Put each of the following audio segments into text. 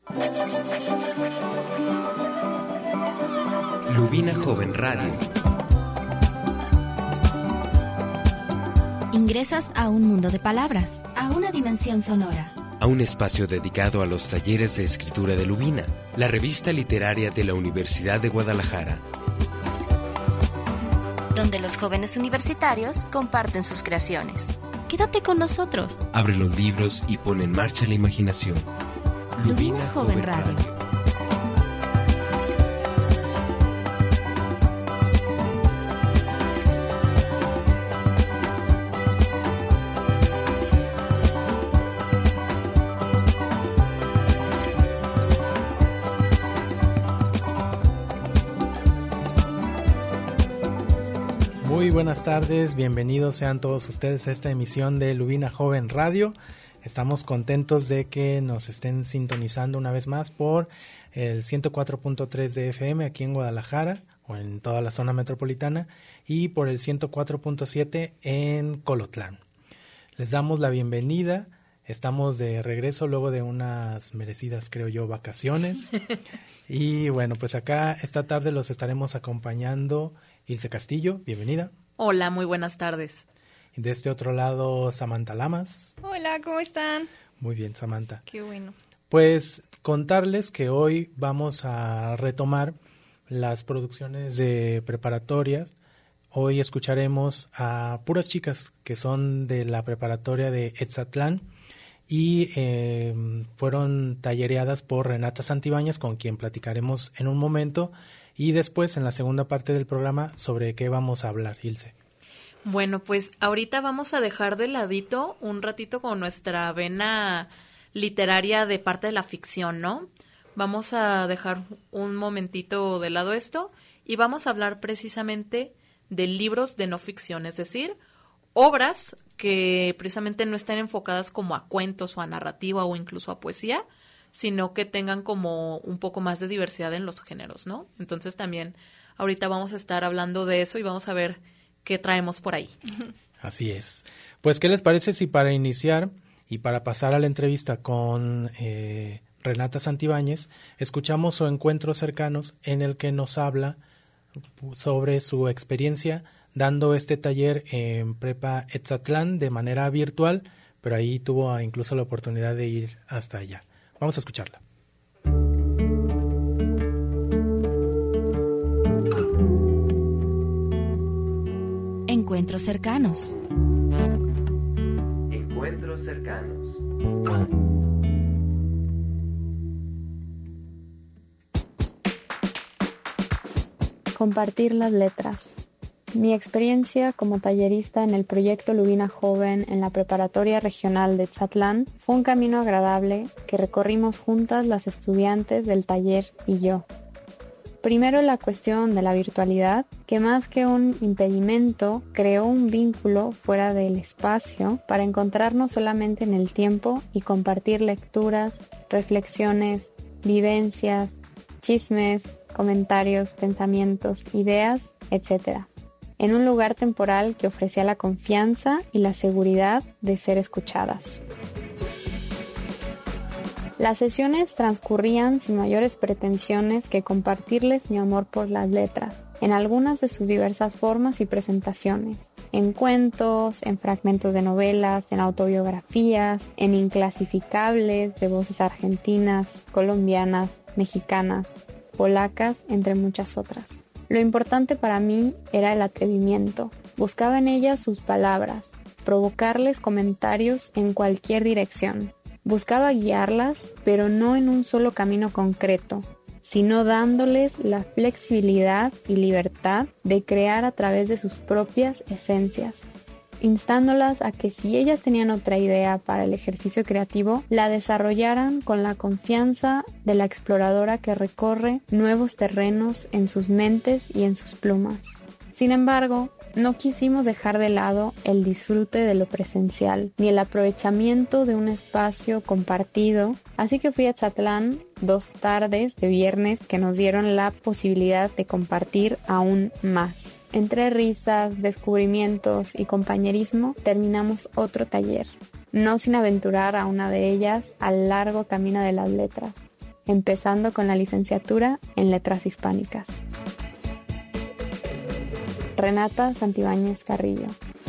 Lubina Joven Radio. Ingresas a un mundo de palabras, a una dimensión sonora. A un espacio dedicado a los talleres de escritura de Lubina, la revista literaria de la Universidad de Guadalajara. Donde los jóvenes universitarios comparten sus creaciones. Quédate con nosotros. Abre los libros y pone en marcha la imaginación. Lubina Joven Radio. Muy buenas tardes, bienvenidos sean todos ustedes a esta emisión de Lubina Joven Radio. Estamos contentos de que nos estén sintonizando una vez más por el 104.3 de FM aquí en Guadalajara o en toda la zona metropolitana y por el 104.7 en Colotlán. Les damos la bienvenida, estamos de regreso luego de unas merecidas, creo yo, vacaciones. Y bueno, pues acá esta tarde los estaremos acompañando Ilse Castillo, bienvenida. Hola, muy buenas tardes. Y de este otro lado, Samantha Lamas. Hola, ¿cómo están? Muy bien, Samantha. Qué bueno. Pues contarles que hoy vamos a retomar las producciones de preparatorias. Hoy escucharemos a puras chicas que son de la preparatoria de Etzatlán y fueron tallereadas por Renata Santibáñez, con quien platicaremos en un momento. Y después, en la segunda parte del programa, ¿sobre qué vamos a hablar, Ilse? Bueno, pues ahorita vamos a dejar de ladito un ratito con nuestra vena literaria de parte de la ficción, ¿no? Vamos a dejar un momentito de lado esto y vamos a hablar precisamente de libros de no ficción, es decir, obras que precisamente no estén enfocadas como a cuentos o a narrativa o incluso a poesía, sino que tengan como un poco más de diversidad en los géneros, ¿no? Entonces también ahorita vamos a estar hablando de eso y vamos a ver qué traemos por ahí. Así es. Pues, ¿qué les parece si para iniciar y para pasar a la entrevista con Renata Santibáñez, escuchamos su Encuentros Cercanos, en el que nos habla sobre su experiencia dando este taller en Prepa Etzatlán de manera virtual, pero ahí tuvo incluso la oportunidad de ir hasta allá. Vamos a escucharla. Encuentros cercanos. Encuentros cercanos. Compartir las letras. Mi experiencia como tallerista en el proyecto Lubina Joven en la Preparatoria Regional de Etzatlán fue un camino agradable que recorrimos juntas las estudiantes del taller y yo. Primero, la cuestión de la virtualidad, que más que un impedimento, creó un vínculo fuera del espacio para encontrarnos solamente en el tiempo y compartir lecturas, reflexiones, vivencias, chismes, comentarios, pensamientos, ideas, etc., en un lugar temporal que ofrecía la confianza y la seguridad de ser escuchadas. Las sesiones transcurrían sin mayores pretensiones que compartirles mi amor por las letras, en algunas de sus diversas formas y presentaciones, en cuentos, en fragmentos de novelas, en autobiografías, en inclasificables de voces argentinas, colombianas, mexicanas, polacas, entre muchas otras. Lo importante para mí era el atrevimiento. Buscaba en ellas sus palabras, provocarles comentarios en cualquier dirección. Buscaba guiarlas, pero no en un solo camino concreto, sino dándoles la flexibilidad y libertad de crear a través de sus propias esencias, instándolas a que si ellas tenían otra idea para el ejercicio creativo, la desarrollaran con la confianza de la exploradora que recorre nuevos terrenos en sus mentes y en sus plumas. Sin embargo, no quisimos dejar de lado el disfrute de lo presencial, ni el aprovechamiento de un espacio compartido, así que fui a Etzatlán 2 tardes de viernes que nos dieron la posibilidad de compartir aún más. Entre risas, descubrimientos y compañerismo, terminamos otro taller, no sin aventurar a una de ellas al largo camino de las letras. empezando con la licenciatura en Letras Hispánicas. Renata Santibáñez Carrillo.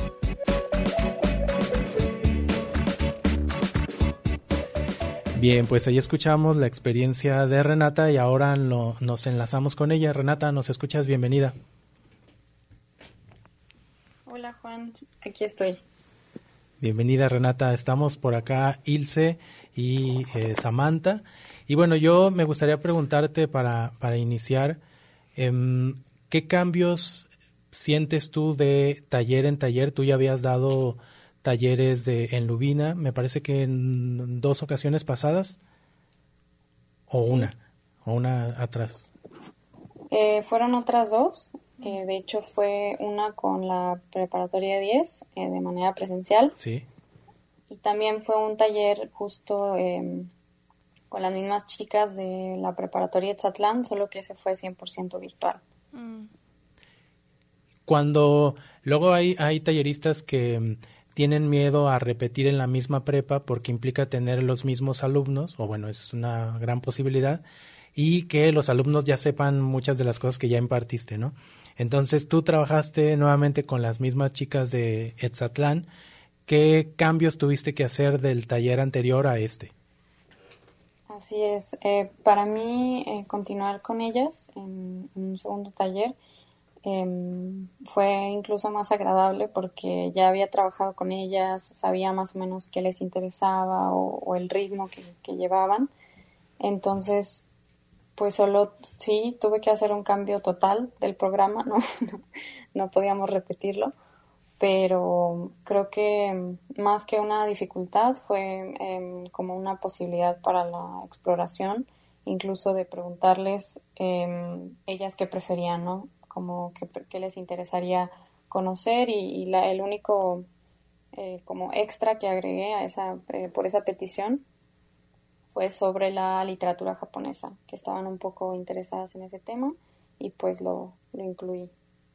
Bien, pues ahí escuchamos la experiencia de Renata y ahora nos enlazamos con ella. Renata, ¿nos escuchas? Bienvenida. Hola Juan, aquí estoy. Bienvenida Renata, estamos por acá Ilse y Samantha. Y bueno, yo me gustaría preguntarte para iniciar, ¿qué cambios sientes tú de taller en taller? Tú ya habías dado talleres en Lubina, me parece que en 2 ocasiones pasadas, o Sí. una atrás. Fueron otras 2, de hecho fue una con la preparatoria 10 de manera presencial Sí. y también fue un taller justo con las mismas chicas de la preparatoria Etzatlán, solo que ese fue 100% virtual. Cuando luego hay talleristas que tienen miedo a repetir en la misma prepa porque implica tener los mismos alumnos, o bueno, es una gran posibilidad, y que los alumnos ya sepan muchas de las cosas que ya impartiste, ¿no? Entonces, tú trabajaste nuevamente con las mismas chicas de Etzatlán. ¿Qué cambios tuviste que hacer del taller anterior a este? Así es, para mí continuar con ellas en un segundo taller fue incluso más agradable porque ya había trabajado con ellas, sabía más o menos qué les interesaba o el ritmo que llevaban. Entonces, pues solo sí tuve que hacer un cambio total del programa, no podíamos repetirlo, pero creo que más que una dificultad fue como una posibilidad para la exploración, incluso de preguntarles ellas qué preferían, ¿no? Como qué les interesaría conocer y el único como extra que agregué a por esa petición fue sobre la literatura japonesa, que estaban un poco interesadas en ese tema y pues lo incluí.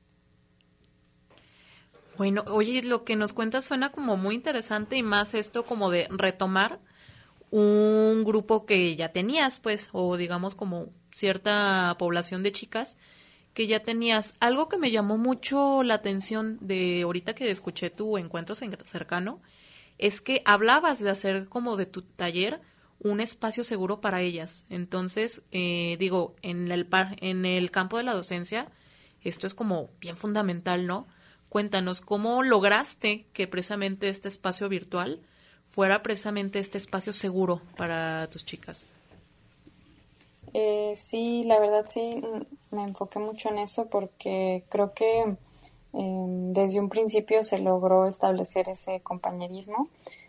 Bueno, oye, lo que nos cuentas suena como muy interesante y más esto como de retomar un grupo que ya tenías, pues, o digamos como cierta población de chicas que ya tenías. Algo que me llamó mucho la atención de ahorita que escuché tu encuentro cercano es que hablabas de hacer como de tu taller un espacio seguro para ellas. Entonces, digo, en el campo de la docencia, esto es como bien fundamental, ¿no? Cuéntanos, ¿cómo lograste que precisamente este espacio virtual fuera precisamente este espacio seguro para tus chicas? Sí, la verdad sí, me enfoqué mucho en eso porque creo que desde un principio se logró establecer ese compañerismo.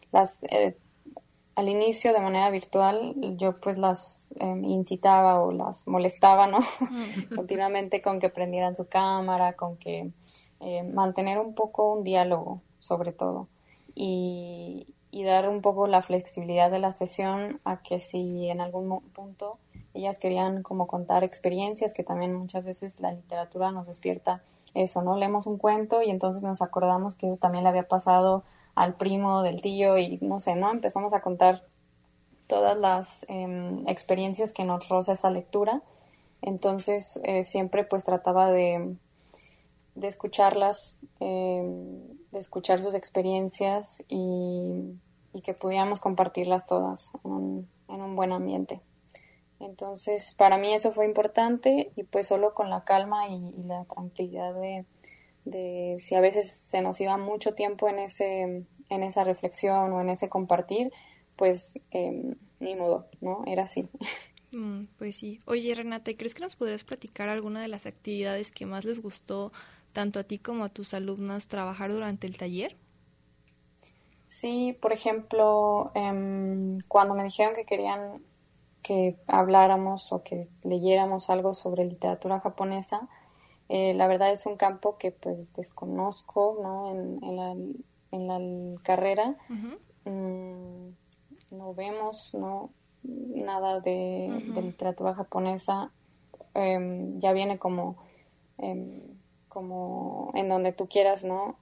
Al inicio de manera virtual yo pues las incitaba o las molestaba, ¿no? Continuamente con que prendieran su cámara, con que mantener un poco un diálogo sobre todo y dar un poco la flexibilidad de la sesión a que si en algún punto ellas querían como contar experiencias, que también muchas veces la literatura nos despierta eso, ¿no? Leemos un cuento y entonces nos acordamos que eso también le había pasado al primo del tío y no sé, ¿no? Empezamos a contar todas las experiencias que nos roza esa lectura. Entonces siempre pues trataba de escucharlas, de escuchar sus experiencias y que pudiéramos compartirlas todas en un buen ambiente. Entonces, para mí eso fue importante y pues solo con la calma y la tranquilidad de si a veces se nos iba mucho tiempo en esa reflexión o en ese compartir, pues ni modo, ¿no? Era así. Pues sí. Oye, Renata, ¿crees que nos podrías platicar alguna de las actividades que más les gustó tanto a ti como a tus alumnas trabajar durante el taller? Sí, por ejemplo, cuando me dijeron que querían que habláramos o que leyéramos algo sobre literatura japonesa, la verdad es un campo que pues desconozco, ¿no? En la carrera. Uh-huh. No vemos, ¿no? Nada de literatura japonesa. Ya viene como en donde tú quieras, ¿no?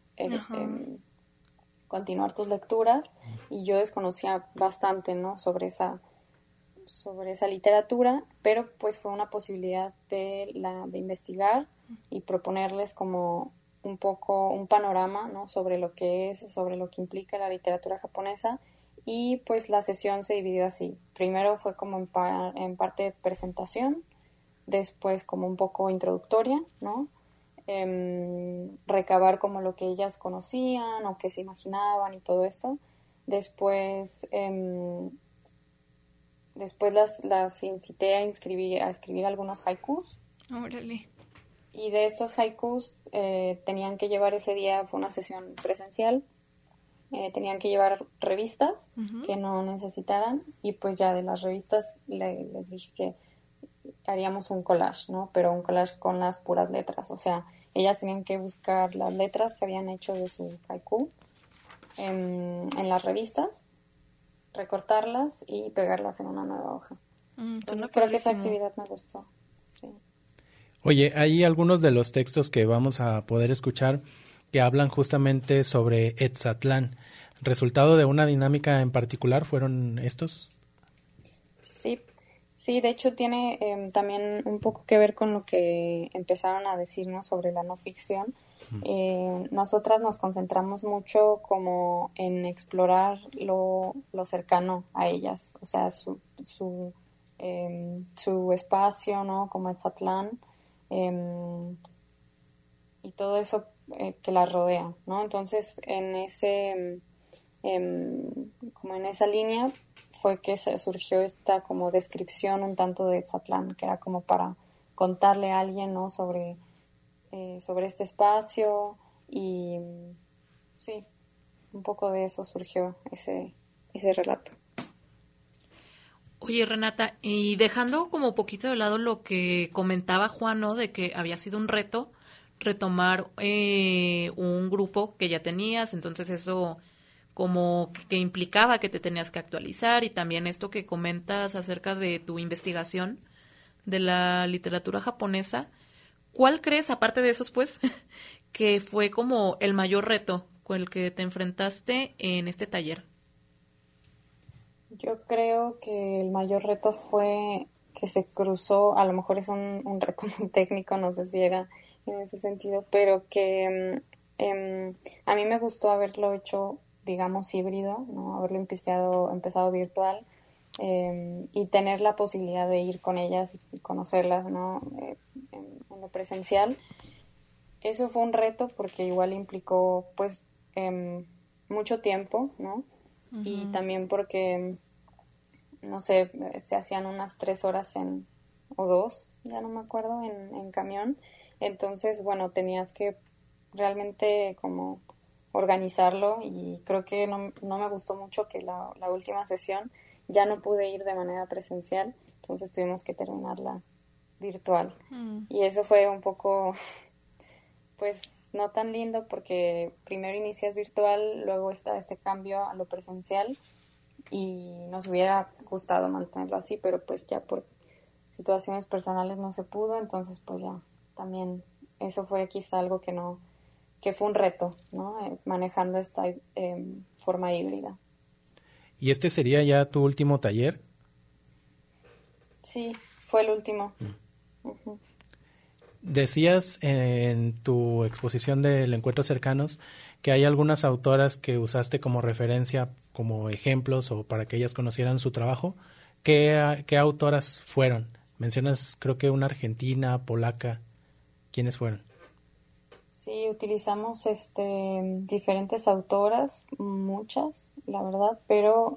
Continuar tus lecturas y yo desconocía bastante, ¿no? Sobre sobre esa literatura, pero pues fue una posibilidad de investigar y proponerles como un poco un panorama, ¿no? Sobre lo que es, sobre lo que implica la literatura japonesa, y pues la sesión se dividió así. Primero fue como en parte de presentación, después como un poco introductoria, ¿no? Recabar como lo que ellas conocían o que se imaginaban y todo eso. Después las incité a escribir algunos haikus. Órale. Y de estos haikus tenían que llevar ese día, fue una sesión presencial, tenían que llevar revistas que no necesitaran, y pues ya de las revistas les dije que haríamos un collage, ¿no? Pero un collage con las puras letras, o sea, ellas tenían que buscar las letras que habían hecho de su haiku en las revistas, recortarlas y pegarlas en una nueva hoja. Entonces creo que esa actividad me gustó. Sí. Oye, hay algunos de los textos que vamos a poder escuchar que hablan justamente sobre Etzatlán. ¿Resultado de una dinámica en particular fueron estos? Sí, de hecho tiene también un poco que ver con lo que empezaron a decirnos sobre la no ficción. Nosotras nos concentramos mucho como en explorar lo cercano a ellas, o sea, su espacio, ¿no? Como Etzatlán, y todo eso que las rodea, ¿no? Entonces, como en esa línea fue que surgió esta como descripción un tanto de Etzatlán, que era como para contarle a alguien, ¿no? sobre este espacio, y sí, un poco de eso surgió ese relato. Oye, Renata, y dejando como un poquito de lado lo que comentaba Juan, ¿no? De que había sido un reto retomar un grupo que ya tenías, entonces eso como que implicaba que te tenías que actualizar, y también esto que comentas acerca de tu investigación de la literatura japonesa. ¿Cuál crees, aparte de esos, pues, que fue como el mayor reto con el que te enfrentaste en este taller? Yo creo que el mayor reto fue que se cruzó, a lo mejor es un reto muy técnico, no sé si era en ese sentido, pero que a mí me gustó haberlo hecho, digamos, híbrido, ¿no? Haberlo empezado virtual, y tener la posibilidad de ir con ellas y conocerlas, ¿no? En lo presencial. Eso fue un reto porque igual implicó pues mucho tiempo, ¿no? Uh-huh. Y también porque, no sé, se hacían unas 3 horas o 2, ya no me acuerdo, en camión. Entonces, bueno, tenías que realmente como organizarlo, y creo que no me gustó mucho que la última sesión ya no pude ir de manera presencial, entonces tuvimos que terminarla virtual. Y eso fue un poco, pues, no tan lindo, porque primero inicias virtual, luego está este cambio a lo presencial, y nos hubiera gustado mantenerlo así, pero pues ya por situaciones personales no se pudo, entonces pues ya también eso fue quizá algo que fue un reto, ¿no? Manejando esta forma híbrida. ¿Y este sería ya tu último taller? Sí, fue el último. Uh-huh. Decías en tu exposición del Encuentros Cercanos que hay algunas autoras que usaste como referencia, como ejemplos o para que ellas conocieran su trabajo. ¿Qué autoras fueron? Mencionas, creo que una argentina, polaca. ¿Quiénes fueron? Sí, utilizamos diferentes autoras, muchas, la verdad, pero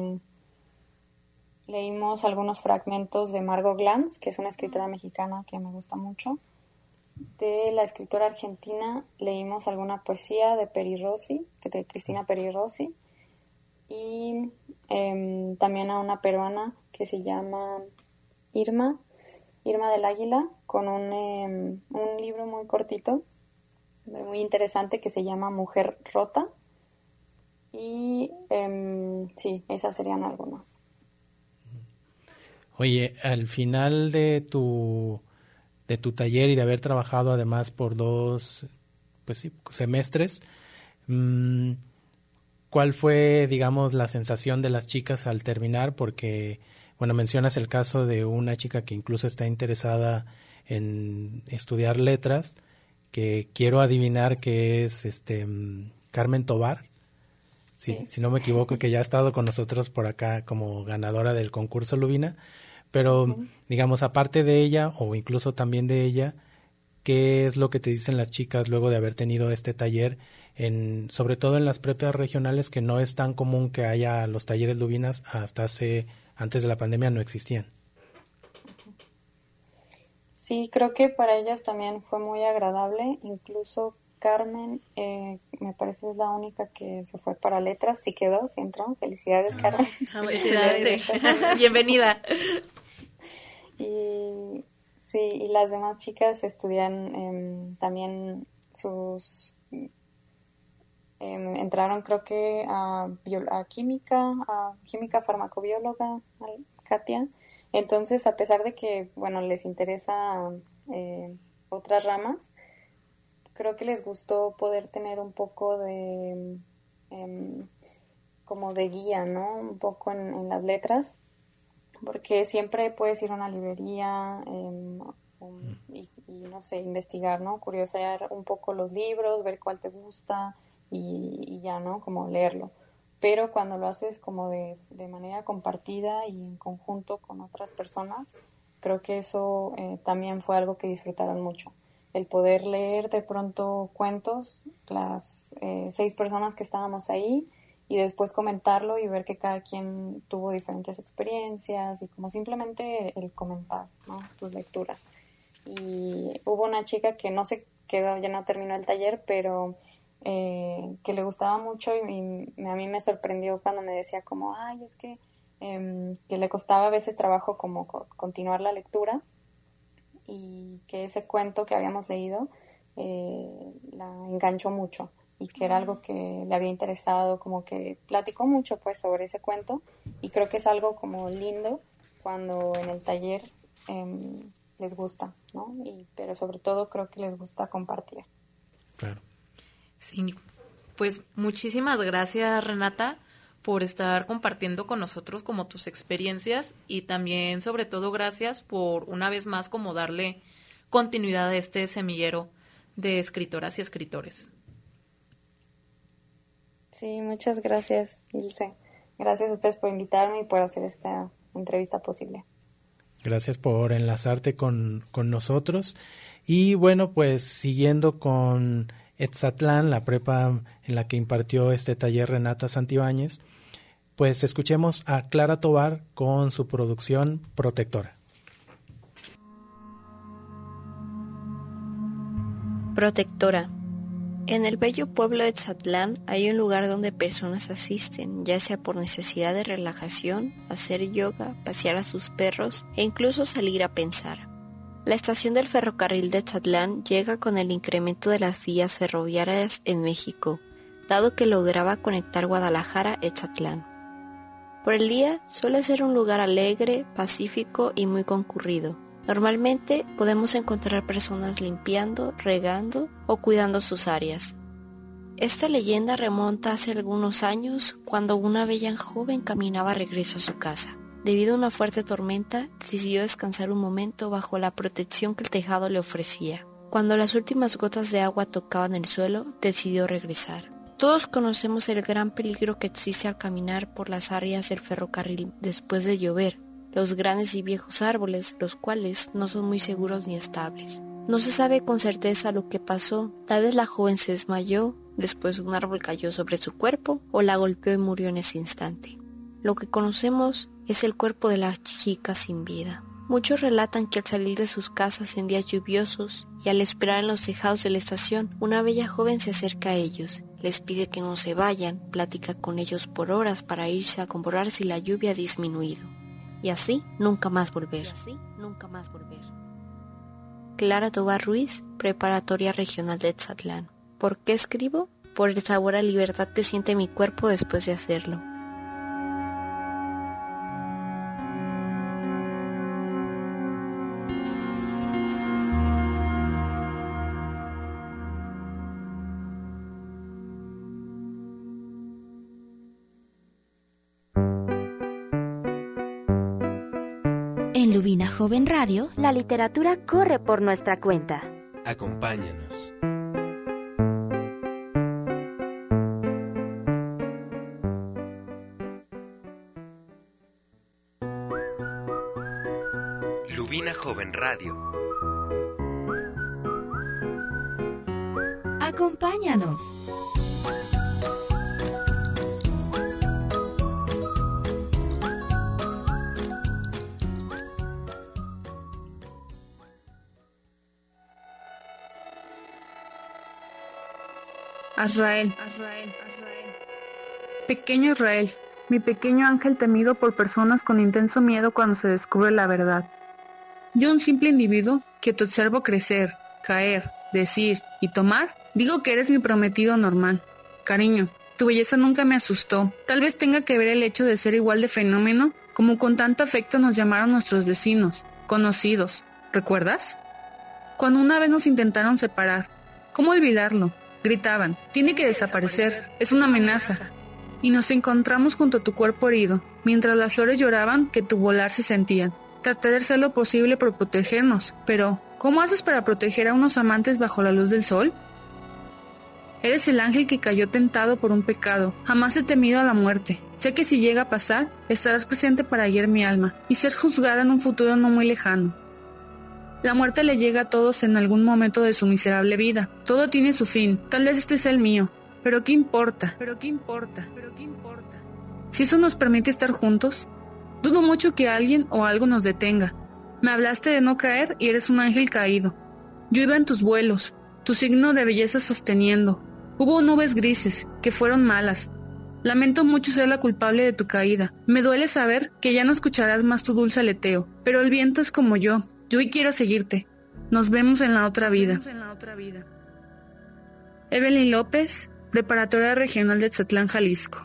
leímos algunos fragmentos de Margot Glantz, que es una escritora mexicana que me gusta mucho. De la escritora argentina leímos alguna poesía de Cristina Peri Rossi, y también a una peruana que se llama Irma del Águila, con un libro muy cortito, muy interesante, que se llama Mujer Rota. Y sí, esas serían algunas. Oye, al final de tu taller y de haber trabajado además por 2 semestres, ¿cuál fue, digamos, la sensación de las chicas al terminar? Porque, bueno, mencionas el caso de una chica que incluso está interesada en estudiar letras, que quiero adivinar que es Carmen Tovar, si no me equivoco, que ya ha estado con nosotros por acá como ganadora del concurso Lubina, pero digamos, aparte de ella o incluso también de ella, ¿qué es lo que te dicen las chicas luego de haber tenido este taller, sobre todo en las prepas regionales, que no es tan común que haya los talleres Lubinas? Antes de la pandemia no existían. Sí, creo que para ellas también fue muy agradable. Incluso Carmen, me parece es la única que se fue para letras. Sí quedó, sí entró. Felicidades, Carmen. Felicidades. Bienvenida. Y sí, y las demás chicas estudian también entraron creo que a química farmacobióloga, Katia. Entonces, a pesar de que, bueno, les interesa otras ramas, creo que les gustó poder tener un poco de como de guía, ¿no? Un poco en las letras, porque siempre puedes ir a una librería y no sé, investigar, ¿no? Curiosear un poco los libros, ver cuál te gusta y ya, ¿no? Como leerlo. Pero cuando lo haces como de manera compartida y en conjunto con otras personas, creo que eso también fue algo que disfrutaron mucho. El poder leer de pronto cuentos, las 6 personas que estábamos ahí, y después comentarlo y ver que cada quien tuvo diferentes experiencias y como simplemente el comentar, ¿no? Tus lecturas. Y hubo una chica que no se quedó, ya no terminó el taller, pero que le gustaba mucho y a mí me sorprendió cuando me decía como, ay, es que le costaba a veces trabajo como continuar la lectura y que ese cuento que habíamos leído la enganchó mucho y que era algo que le había interesado, como que platicó mucho pues sobre ese cuento y creo que es algo como lindo cuando en el taller les gusta, ¿no? Pero sobre todo creo que les gusta compartir. Claro. Sí, pues muchísimas gracias, Renata, por estar compartiendo con nosotros como tus experiencias y también sobre todo gracias por una vez más como darle continuidad a este semillero de escritoras y escritores. Sí, muchas gracias, Ilse. Gracias a ustedes por invitarme y por hacer esta entrevista posible. Gracias por enlazarte con nosotros. Y bueno, pues siguiendo con Etzatlán, la prepa en la que impartió este taller Renata Santibáñez, pues escuchemos a Clara Tovar con su producción Protectora. Protectora. En el bello pueblo de Etzatlán hay un lugar donde personas asisten, ya sea por necesidad de relajación, hacer yoga, pasear a sus perros e incluso salir a pensar. La estación del ferrocarril de Etzatlán llega con el incremento de las vías ferroviarias en México, dado que lograba conectar Guadalajara a Etzatlán. Por el día suele ser un lugar alegre, pacífico y muy concurrido. Normalmente podemos encontrar personas limpiando, regando o cuidando sus áreas. Esta leyenda remonta hace algunos años cuando una bella joven caminaba regreso a su casa. Debido a una fuerte tormenta, decidió descansar un momento bajo la protección que el tejado le ofrecía. Cuando las últimas gotas de agua tocaban el suelo, decidió regresar. Todos conocemos el gran peligro que existe al caminar por las áreas del ferrocarril después de llover, los grandes y viejos árboles, los cuales no son muy seguros ni estables. No se sabe con certeza lo que pasó, tal vez la joven se desmayó, después un árbol cayó sobre su cuerpo o la golpeó y murió en ese instante. Lo que conocemos es el cuerpo de la chica sin vida. Muchos relatan que al salir de sus casas en días lluviosos y al esperar en los tejados de la estación, una bella joven se acerca a ellos, les pide que no se vayan, platica con ellos por horas para irse a comprobar si la lluvia ha disminuido. Y así nunca más volver. Clara Tovar Ruiz, Preparatoria Regional de Etzatlán. ¿Por qué escribo? Por el sabor a libertad que siente mi cuerpo después de hacerlo. Lubina Joven Radio, la literatura corre por nuestra cuenta. Acompáñanos. Lubina Joven Radio. Acompáñanos. Azrael. Pequeño Azrael, mi pequeño ángel temido por personas con intenso miedo cuando se descubre la verdad. Yo, un simple individuo que te observo crecer, caer, decir y tomar, digo que eres mi prometido normal. Cariño, tu belleza nunca me asustó. Tal vez tenga que ver el hecho de ser igual de fenómeno como con tanto afecto nos llamaron nuestros vecinos, conocidos. ¿Recuerdas? Cuando una vez nos intentaron separar. ¿Cómo olvidarlo? Gritaban, tiene que desaparecer, es una amenaza. Y nos encontramos junto a tu cuerpo herido, mientras las flores lloraban que tu volar se sentían. Traté de hacer lo posible por protegernos, pero ¿cómo haces para proteger a unos amantes bajo la luz del sol? Eres el ángel que cayó tentado por un pecado. Jamás he temido a la muerte. Sé que si llega a pasar, estarás presente para guiar mi alma y ser juzgada en un futuro no muy lejano. La muerte le llega a todos en algún momento de su miserable vida. Todo tiene su fin. Tal vez este sea el mío. Pero ¿qué importa? Si eso nos permite estar juntos, dudo mucho que alguien o algo nos detenga. Me hablaste de no caer y eres un ángel caído. Yo iba en tus vuelos, tu signo de belleza sosteniendo. Hubo nubes grises, que fueron malas. Lamento mucho ser la culpable de tu caída. Me duele saber que ya no escucharás más tu dulce aleteo. Pero el viento es como yo. Yo hoy quiero seguirte. Nos vemos en la otra vida. Evelyn López, Preparatoria Regional de Tzatlán, Jalisco.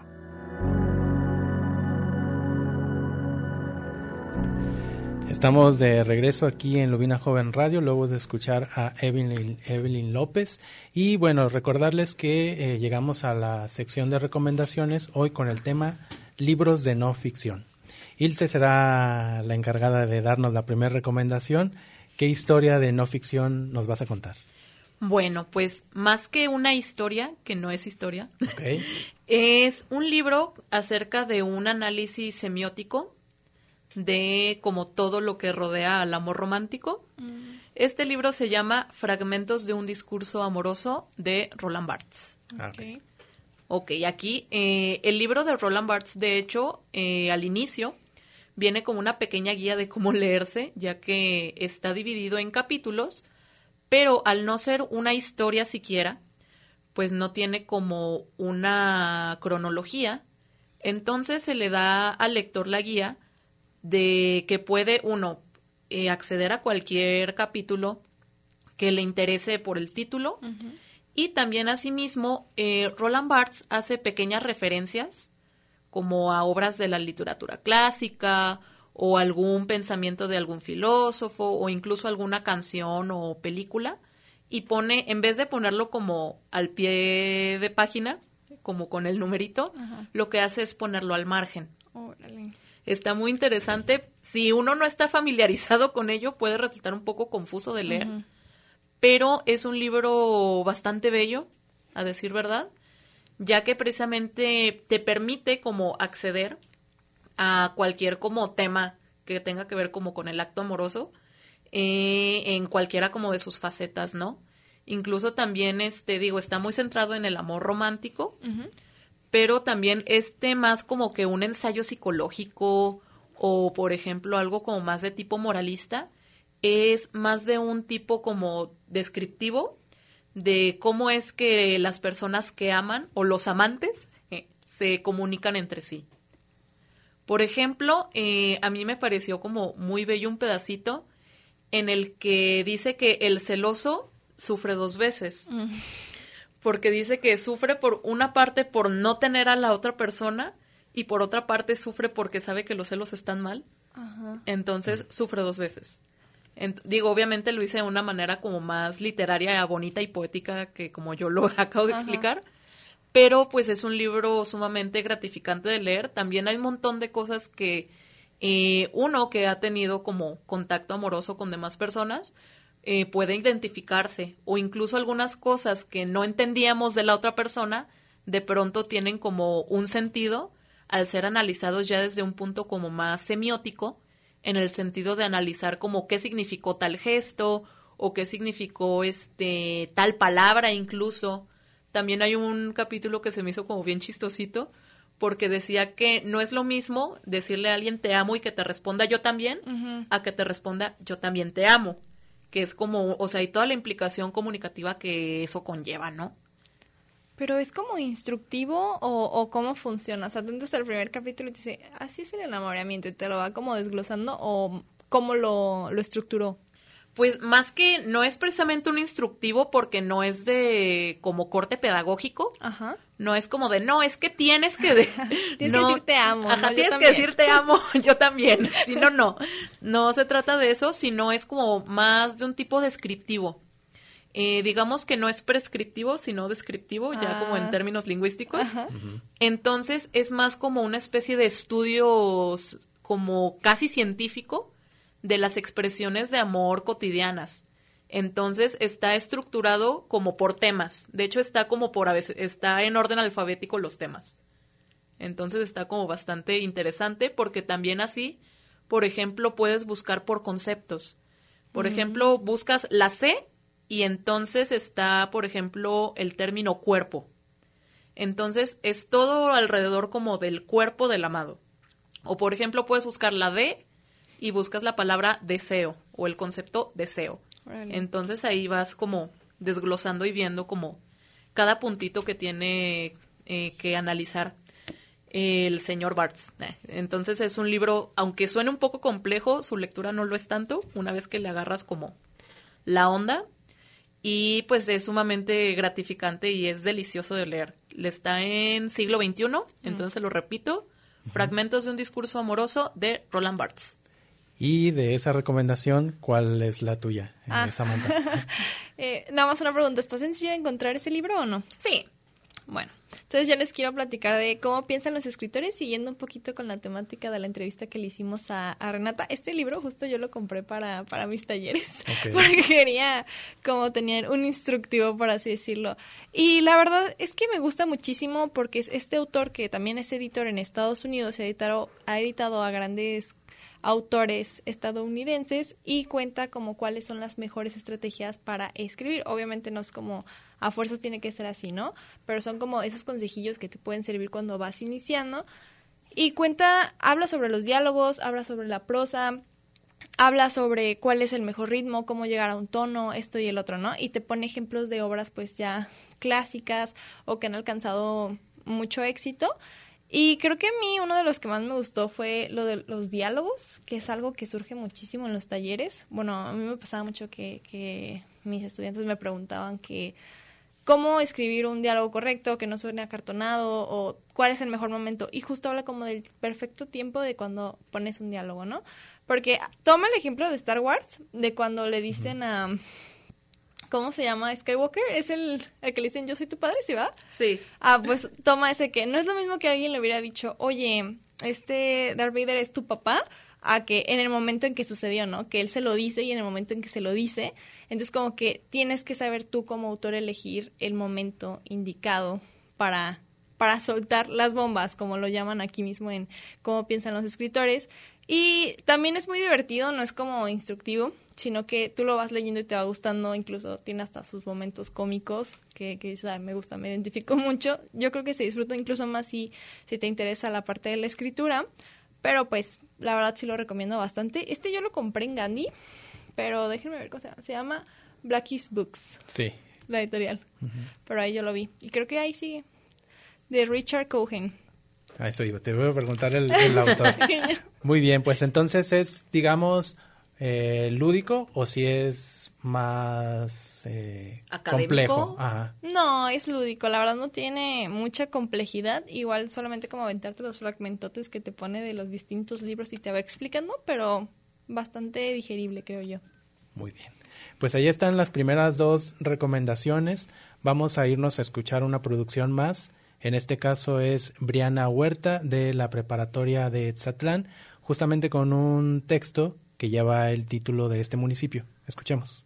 Estamos de regreso aquí en Lubina Joven Radio, luego de escuchar a Evelyn López. Y bueno, recordarles que llegamos a la sección de recomendaciones hoy con el tema libros de no ficción. Ilse será la encargada de darnos la primera recomendación. ¿Qué historia de no ficción nos vas a contar? Bueno, pues más que una historia, que no es historia, Okay. Es un libro acerca de un análisis semiótico de como todo lo que rodea al amor romántico. Este libro se llama Fragmentos de un discurso amoroso de Roland Barthes. Ok, aquí el libro de Roland Barthes, de hecho, al inicio viene como una pequeña guía de cómo leerse, ya que está dividido en capítulos, pero al no ser una historia siquiera, pues no tiene como una cronología, entonces se le da al lector la guía de que puede uno acceder a cualquier capítulo que le interese por el título, y también asimismo Roland Barthes hace pequeñas referencias como a obras de la literatura clásica o algún pensamiento de algún filósofo o incluso alguna canción o película, y pone, en vez de ponerlo como al pie de página, como con el numerito, lo que hace es ponerlo al margen. Órale. Está muy interesante. Si uno no está familiarizado con ello, puede resultar un poco confuso de leer, pero es un libro bastante bello, a decir verdad, ya que precisamente te permite como acceder a cualquier como tema que tenga que ver como con el acto amoroso, en cualquiera como de sus facetas, ¿no? Incluso también, está muy centrado en el amor romántico, pero también más como que un ensayo psicológico o, por ejemplo, algo como más de tipo moralista, es más de un tipo como descriptivo de cómo es que las personas que aman o los amantes se comunican entre sí. Por ejemplo, a mí me pareció como muy bello un pedacito en el que dice que el celoso sufre 2 veces. Porque dice que sufre por una parte por no tener a la otra persona y por otra parte sufre porque sabe que los celos están mal. Entonces sufre 2 veces. Obviamente lo hice de una manera como más literaria, bonita y poética que como yo lo acabo de explicar, pero pues es un libro sumamente gratificante de leer. También hay un montón de cosas que uno que ha tenido como contacto amoroso con demás personas puede identificarse, o incluso algunas cosas que no entendíamos de la otra persona de pronto tienen como un sentido al ser analizados ya desde un punto como más semiótico, en el sentido de analizar como qué significó tal gesto o qué significó tal palabra incluso. También hay un capítulo que se me hizo como bien chistosito, porque decía que no es lo mismo decirle a alguien te amo y que te responda yo también, a que te responda yo también te amo, que es como, o sea, y toda la implicación comunicativa que eso conlleva, ¿no? Pero es como instructivo o cómo funciona. O sea, tú entras al primer capítulo y te dice, así es el enamoramiento, y te lo va como desglosando, o cómo lo estructuró. Pues más que no es precisamente un instructivo, porque no es de como corte pedagógico. Ajá. No es como de, no, es que tienes que... Tienes que decir te amo. Ajá, ¿no? tienes que decir te amo, yo también. Si no, no. No se trata de eso, sino es como más de un tipo descriptivo. Digamos que no es prescriptivo, sino descriptivo, ya como en términos lingüísticos. Entonces es más como una especie de estudios como casi científico de las expresiones de amor cotidianas. Entonces está estructurado como por temas. De hecho está como por a veces, está en orden alfabético los temas. Entonces está como bastante interesante, porque también así, por ejemplo, puedes buscar por conceptos. Por ejemplo, buscas la C y entonces está, por ejemplo, el término cuerpo. Entonces es todo alrededor como del cuerpo del amado. O por ejemplo, puedes buscar la D y buscas la palabra deseo o el concepto deseo. Vale. Entonces ahí vas como desglosando y viendo como cada puntito que tiene que analizar el señor Barthes. Entonces es un libro, aunque suene un poco complejo, su lectura no lo es tanto, una vez que le agarras como la onda, y pues es sumamente gratificante y es delicioso de leer. Le está en siglo XXI, entonces lo repito, Fragmentos de un discurso amoroso de Roland Barthes. Y de esa recomendación, ¿cuál es la tuya, Samantha? Nada más una pregunta, ¿está sencillo encontrar ese libro o no? Sí. Bueno, entonces yo les quiero platicar de cómo piensan los escritores, siguiendo un poquito con la temática de la entrevista que le hicimos a Renata. Este libro justo yo lo compré para mis talleres, porque quería como tener un instructivo, por así decirlo. Y la verdad es que me gusta muchísimo, porque es este autor, que también es editor en Estados Unidos, ha editado a grandes autores estadounidenses, y cuenta como cuáles son las mejores estrategias para escribir. Obviamente no es como a fuerzas tiene que ser así, ¿no? Pero son como esos consejillos que te pueden servir cuando vas iniciando. Y habla sobre los diálogos, habla sobre la prosa, habla sobre cuál es el mejor ritmo, cómo llegar a un tono, esto y el otro, ¿no? Y te pone ejemplos de obras pues ya clásicas o que han alcanzado mucho éxito. Y creo que a mí uno de los que más me gustó fue lo de los diálogos, que es algo que surge muchísimo en los talleres. Bueno, a mí me pasaba mucho que mis estudiantes me preguntaban que cómo escribir un diálogo correcto, que no suene acartonado, o cuál es el mejor momento. Y justo habla como del perfecto tiempo de cuando pones un diálogo, ¿no? Porque toma el ejemplo de Star Wars, de cuando le dicen a... ¿Cómo se llama? Skywalker, es el que le dicen yo soy tu padre, ¿sí va? Sí. Pues toma ese que no es lo mismo que alguien le hubiera dicho, oye, Darth Vader es tu papá, a que en el momento en que sucedió, ¿no? Que él se lo dice y en el momento en que se lo dice. Entonces como que tienes que saber tú como autor elegir el momento indicado para soltar las bombas, como lo llaman aquí mismo en Cómo piensan los escritores. Y también es muy divertido, no es como instructivo, sino que tú lo vas leyendo y te va gustando, incluso tiene hasta sus momentos cómicos que dices, me gusta, me identifico mucho. Yo creo que se disfruta incluso más si te interesa la parte de la escritura, pero pues la verdad sí lo recomiendo bastante. Yo lo compré en Gandhi, pero déjenme ver cómo se llama. Se llama Blackies Books. Sí. La editorial. Pero ahí yo lo vi. Y creo que ahí sigue. De Richard Cohen. A eso iba. Te voy a preguntar el autor. Muy bien, pues entonces es, digamos, lúdico, o si es más complejo. Ajá. No, es lúdico. La verdad no tiene mucha complejidad. Igual solamente como aventarte los fragmentotes que te pone de los distintos libros y te va explicando, pero bastante digerible, creo yo. Muy bien. Pues ahí están las primeras 2 recomendaciones. Vamos a irnos a escuchar una producción más. En este caso es Briana Huerta, de la preparatoria de Etzatlán, justamente con un texto que lleva el título de este municipio. Escuchemos.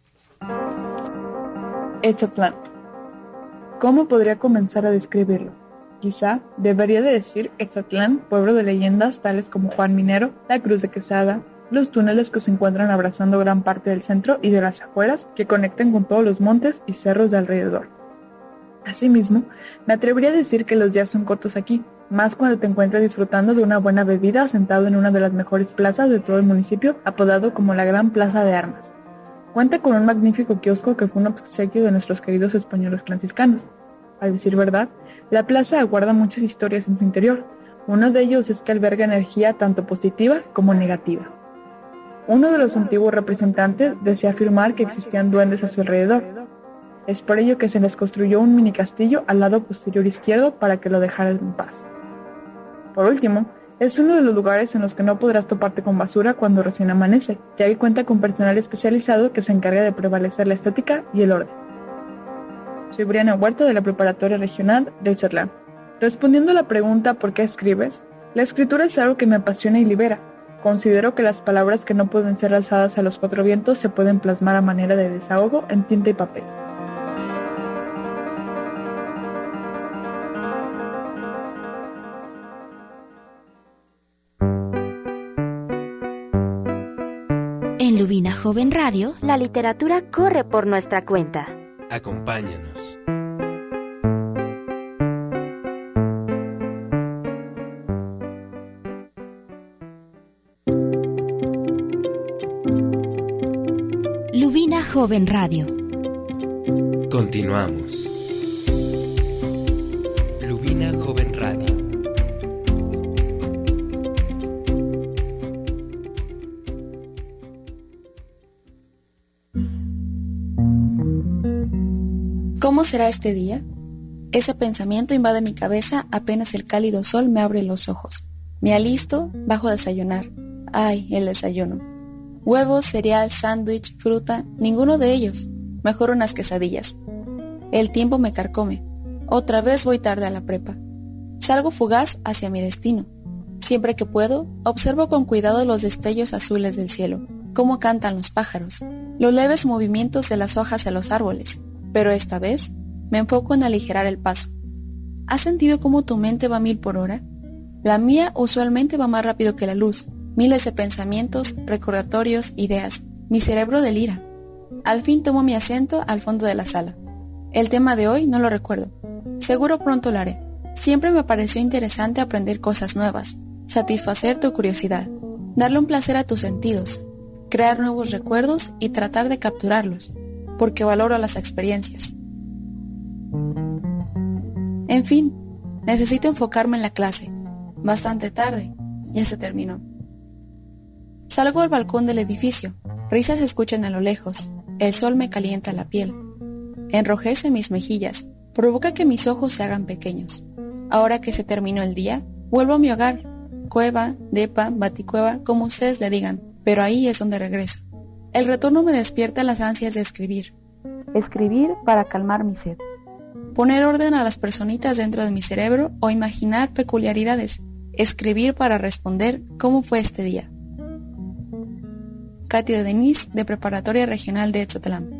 Etzatlán. ¿Cómo podría comenzar a describirlo? Quizá debería de decir Etzatlán, pueblo de leyendas tales como Juan Minero, la Cruz de Quesada, los túneles que se encuentran abrazando gran parte del centro y de las afueras que conectan con todos los montes y cerros de alrededor. Asimismo, me atrevería a decir que los días son cortos aquí, más cuando te encuentras disfrutando de una buena bebida sentado en una de las mejores plazas de todo el municipio, apodado como la Gran Plaza de Armas. Cuenta con un magnífico kiosco que fue un obsequio de nuestros queridos españoles franciscanos. Al decir verdad, la plaza aguarda muchas historias en su interior. Uno de ellos es que alberga energía tanto positiva como negativa. Uno de los antiguos representantes desea afirmar que existían duendes a su alrededor. Es por ello que se les construyó un mini castillo al lado posterior izquierdo para que lo dejaran en paz. Por último, es uno de los lugares en los que no podrás toparte con basura cuando recién amanece, ya que cuenta con personal especializado que se encarga de prevalecer la estética y el orden. Soy Briana Huerta de la Preparatoria Regional de Etzatlán. Respondiendo a la pregunta ¿por qué escribes? La escritura es algo que me apasiona y libera. Considero que las palabras que no pueden ser alzadas a los cuatro vientos se pueden plasmar a manera de desahogo en tinta y papel. En Lubina Joven Radio, la literatura corre por nuestra cuenta. Acompáñanos. Lubina Joven Radio. Continuamos. Lubina Joven Radio. ¿Cómo será este día? Ese pensamiento invade mi cabeza apenas el cálido sol me abre los ojos. Me alisto, bajo a desayunar. ¡Ay, el desayuno! Huevos, cereal, sándwich, fruta, ninguno de ellos. Mejor unas quesadillas. El tiempo me carcome. Otra vez voy tarde a la prepa. Salgo fugaz hacia mi destino. Siempre que puedo, observo con cuidado los destellos azules del cielo, cómo cantan los pájaros, los leves movimientos de las hojas en los árboles. Pero esta vez, me enfoco en aligerar el paso. ¿Has sentido cómo tu mente va a 1000 por hora? La mía usualmente va más rápido que la luz. Miles de pensamientos, recordatorios, ideas. Mi cerebro delira. Al fin tomo mi asiento al fondo de la sala. El tema de hoy no lo recuerdo. Seguro pronto lo haré. Siempre me pareció interesante aprender cosas nuevas, satisfacer tu curiosidad, darle un placer a tus sentidos, crear nuevos recuerdos y tratar de capturarlos, porque valoro las experiencias. En fin, necesito enfocarme en la clase. Bastante tarde, ya se terminó. Salgo al balcón del edificio. Risas se escuchan a lo lejos. El sol me calienta la piel. Enrojece mis mejillas. Provoca que mis ojos se hagan pequeños. Ahora que se terminó el día, vuelvo a mi hogar. Cueva, depa, baticueva, como ustedes le digan. Pero ahí es donde regreso. El retorno me despierta las ansias de escribir. Escribir para calmar mi sed. Poner orden a las personitas dentro de mi cerebro o imaginar peculiaridades. Escribir para responder cómo fue este día. Katia Denise, de Preparatoria Regional de Etzatlán.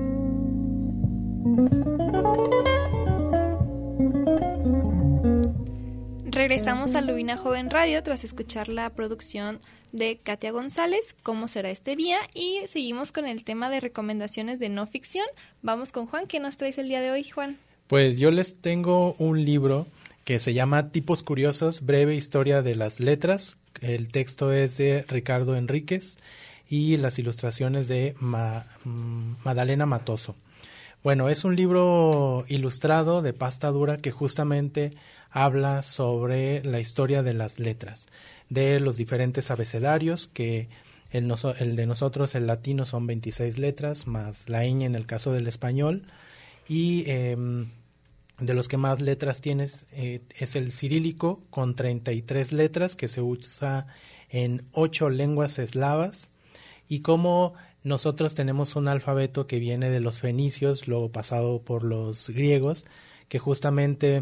Regresamos a Lubina Joven Radio tras escuchar la producción de Katia González, ¿Cómo será este día? Y seguimos con el tema de recomendaciones de no ficción. Vamos con Juan. ¿Qué nos traes el día de hoy, Juan? Pues yo les tengo un libro que se llama Tipos Curiosos, breve historia de las letras. El texto es de Ricardo Enríquez y las ilustraciones de Madalena Matoso. Bueno, es un libro ilustrado de pasta dura que justamente habla sobre la historia de las letras, de los diferentes abecedarios, que el de nosotros, el latino, son 26 letras, más la ñ en el caso del español, y de los que más letras tienes es el cirílico, con 33 letras, que se usa en 8 lenguas eslavas, y como nosotros tenemos un alfabeto que viene de los fenicios, luego pasado por los griegos, que justamente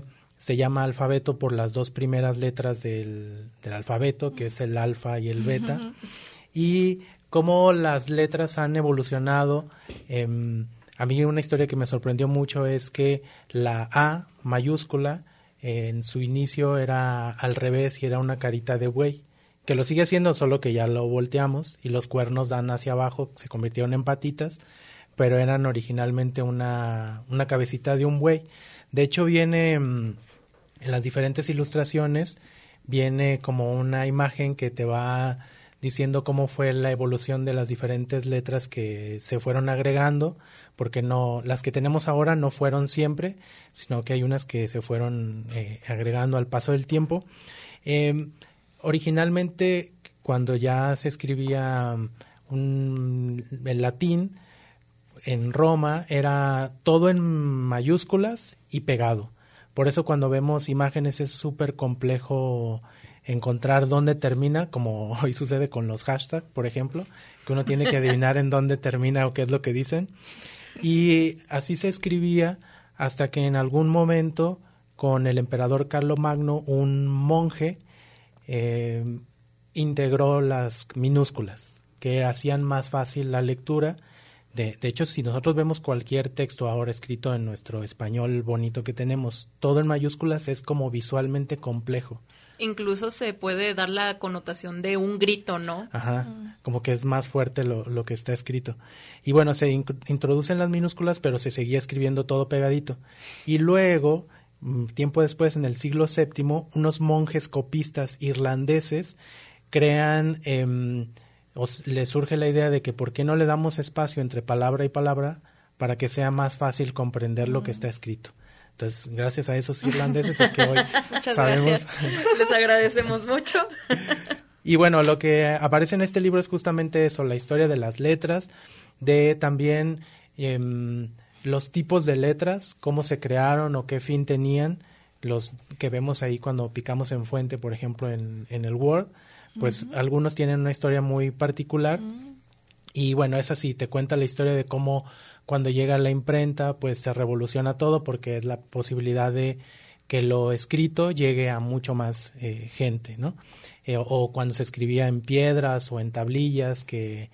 se llama alfabeto por las 2 primeras letras del alfabeto, que es el alfa y el beta, y cómo las letras han evolucionado. A mí una historia que me sorprendió mucho es que la A mayúscula en su inicio era al revés y era una carita de buey, que lo sigue haciendo, solo que ya lo volteamos y los cuernos dan hacia abajo, se convirtieron en patitas, pero eran originalmente una cabecita de un buey. De hecho viene en las diferentes ilustraciones, viene como una imagen que te va diciendo cómo fue la evolución de las diferentes letras que se fueron agregando, porque no, las que tenemos ahora no fueron siempre, sino que hay unas que se fueron agregando al paso del tiempo. Originalmente, cuando ya se escribía el latín, en Roma era todo en mayúsculas y pegado. Por eso cuando vemos imágenes es súper complejo encontrar dónde termina, como hoy sucede con los hashtags, por ejemplo, que uno tiene que adivinar en dónde termina o qué es lo que dicen. Y así se escribía hasta que en algún momento, con el emperador Carlomagno, un monje integró las minúsculas, que hacían más fácil la lectura. De hecho, si nosotros vemos cualquier texto ahora escrito en nuestro español bonito que tenemos, todo en mayúsculas es como visualmente complejo. Incluso se puede dar la connotación de un grito, ¿no? Ajá, como que es más fuerte lo que está escrito. Y bueno, se introducen las minúsculas, pero se seguía escribiendo todo pegadito. Y luego, tiempo después, en el siglo VII, unos monjes copistas irlandeses crean, les surge la idea de que por qué no le damos espacio entre palabra y palabra para que sea más fácil comprender lo que está escrito. Entonces, gracias a esos irlandeses es que hoy sabemos. Les agradecemos mucho. Y bueno, lo que aparece en este libro es justamente eso, la historia de las letras, de también los tipos de letras, cómo se crearon o qué fin tenían, los que vemos ahí cuando picamos en fuente, por ejemplo, en el Word, pues algunos tienen una historia muy particular. Y bueno, es así, te cuenta la historia de cómo cuando llega la imprenta, pues se revoluciona todo porque es la posibilidad de que lo escrito llegue a mucho más gente, ¿no? O cuando se escribía en piedras o en tablillas, que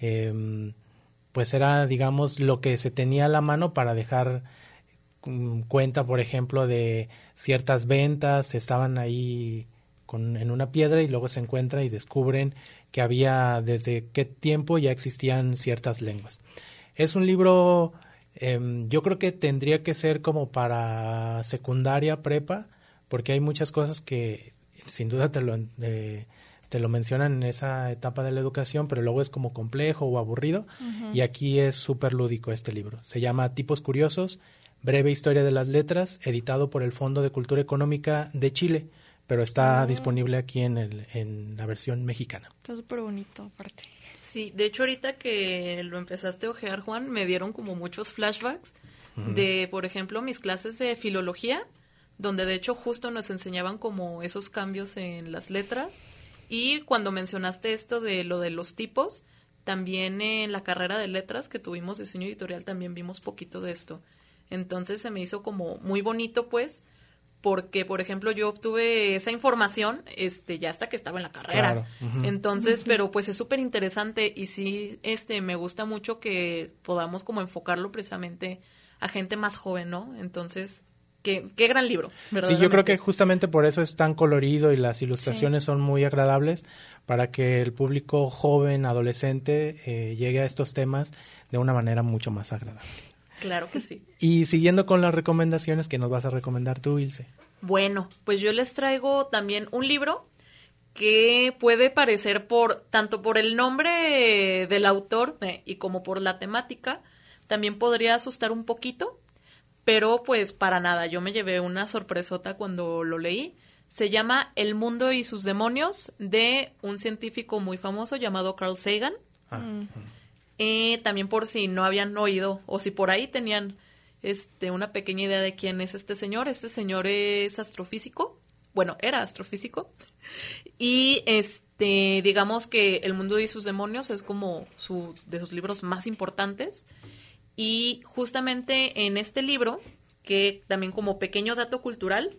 pues era, digamos, lo que se tenía a la mano para dejar cuenta, por ejemplo, de ciertas ventas, estaban ahí en una piedra y luego se encuentra y descubren que había desde qué tiempo ya existían ciertas lenguas. Es un libro, yo creo que tendría que ser como para secundaria, prepa, porque hay muchas cosas que sin duda te lo mencionan en esa etapa de la educación, pero luego es como complejo o aburrido, y aquí es súper lúdico este libro. Se llama Tipos Curiosos, breve historia de las letras, editado por el Fondo de Cultura Económica de Chile, pero está disponible aquí en la versión mexicana. Está súper bonito, aparte. Sí, de hecho ahorita que lo empezaste a ojear, Juan, me dieron como muchos flashbacks de, por ejemplo, mis clases de filología, donde de hecho justo nos enseñaban como esos cambios en las letras. Y cuando mencionaste esto de lo de los tipos, también en la carrera de letras que tuvimos diseño editorial también vimos poquito de esto. Entonces se me hizo como muy bonito, pues, porque, por ejemplo, yo obtuve esa información ya hasta que estaba en la carrera. Claro. Entonces, pero pues es súper interesante y sí, me gusta mucho que podamos como enfocarlo precisamente a gente más joven, ¿no? Entonces, qué gran libro, Sí, yo creo que justamente por eso es tan colorido y las ilustraciones son muy agradables, para que el público joven, adolescente, llegue a estos temas de una manera mucho más agradable. Claro que sí. Y siguiendo con las recomendaciones, ¿qué nos vas a recomendar tú, Ilse? Bueno, pues yo les traigo también un libro que puede parecer tanto por el nombre del autor y como por la temática, también podría asustar un poquito, pero pues para nada, yo me llevé una sorpresota cuando lo leí. Se llama El mundo y sus demonios, de un científico muy famoso llamado Carl Sagan. También por si no habían oído o si por ahí tenían una pequeña idea de quién es este señor. Este señor es astrofísico. Bueno, era astrofísico. Y digamos que El mundo y sus demonios es como de sus libros más importantes. Y justamente en este libro, que también como pequeño dato cultural,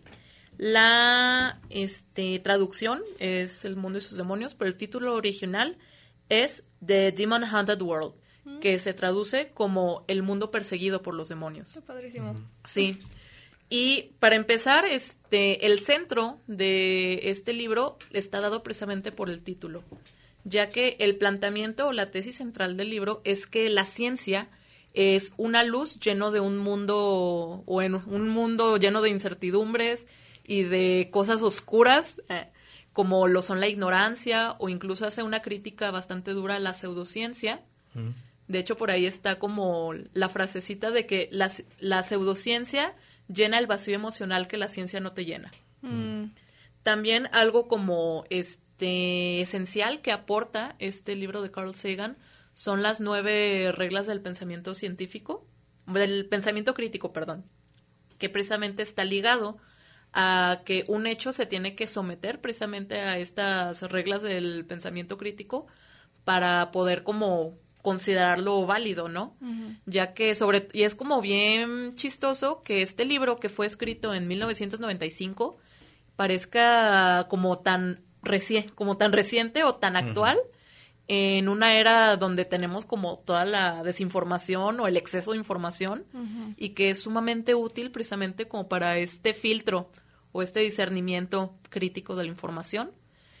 la traducción es El mundo y sus demonios, pero el título original es The Demon Haunted World, que se traduce como El mundo perseguido por los demonios. Qué padrísimo. Sí. Y para empezar, el centro de este libro está dado precisamente por el título, ya que el planteamiento o la tesis central del libro es que la ciencia es una luz lleno de un mundo, o en un mundo lleno de incertidumbres y de cosas oscuras, como lo son la ignorancia, o incluso hace una crítica bastante dura a la pseudociencia. De hecho, por ahí está como la frasecita de que la pseudociencia llena el vacío emocional que la ciencia no te llena. También algo como esencial que aporta este libro de Carl Sagan son las 9 reglas del pensamiento científico, del pensamiento crítico, perdón, que precisamente está ligado a que un hecho se tiene que someter precisamente a estas reglas del pensamiento crítico para poder como considerarlo válido, ¿no? Ya que y es como bien chistoso que este libro, que fue escrito en 1995, parezca como tan reciente o tan actual en una era donde tenemos como toda la desinformación o el exceso de información, y que es sumamente útil precisamente como para este filtro o este discernimiento crítico de la información.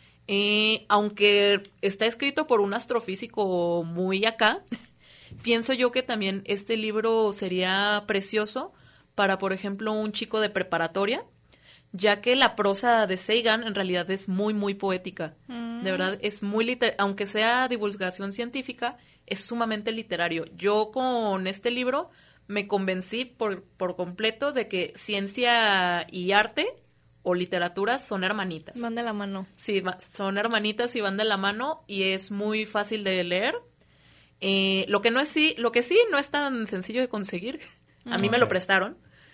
Aunque está escrito por un astrofísico muy acá, pienso yo que también este libro sería precioso para, por ejemplo, un chico de preparatoria, ya que la prosa de Sagan en realidad es muy, muy poética. De verdad, es muy aunque sea divulgación científica, es sumamente literario. Yo con este libro me convencí por completo de que ciencia y arte o literatura son hermanitas. Van de la mano. Sí, son hermanitas y van de la mano, y es muy fácil de leer. Lo que sí no es tan sencillo de conseguir. A mí me lo prestaron.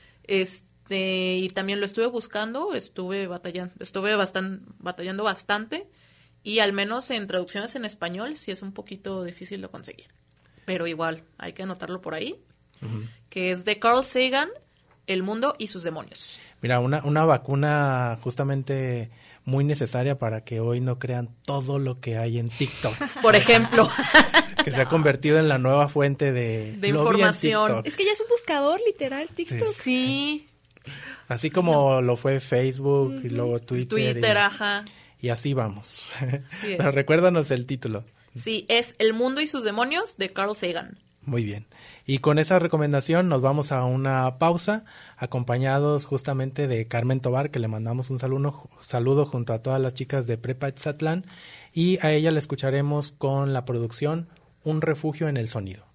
Y también lo estuve buscando, estuve batallando bastante, y al menos en traducciones en español sí es un poquito difícil de conseguir. Pero igual, hay que anotarlo por ahí, que es de Carl Sagan, El mundo y sus demonios. Mira, una vacuna justamente muy necesaria para que hoy no crean todo lo que hay en TikTok. Por ejemplo. Que se ha convertido en la nueva fuente de información. Es que ya es un buscador literal, TikTok. Sí. Así como lo fue Facebook y luego Twitter. Ajá. Y así vamos. Sí. Pero recuérdanos el título. Sí, es El mundo y sus demonios, de Carl Sagan. Muy bien. Y con esa recomendación nos vamos a una pausa, acompañados justamente de Carmen Tobar, que le mandamos un saludo junto a todas las chicas de Prepa Etzatlán, y a ella la escucharemos con la producción Un refugio en el sonido.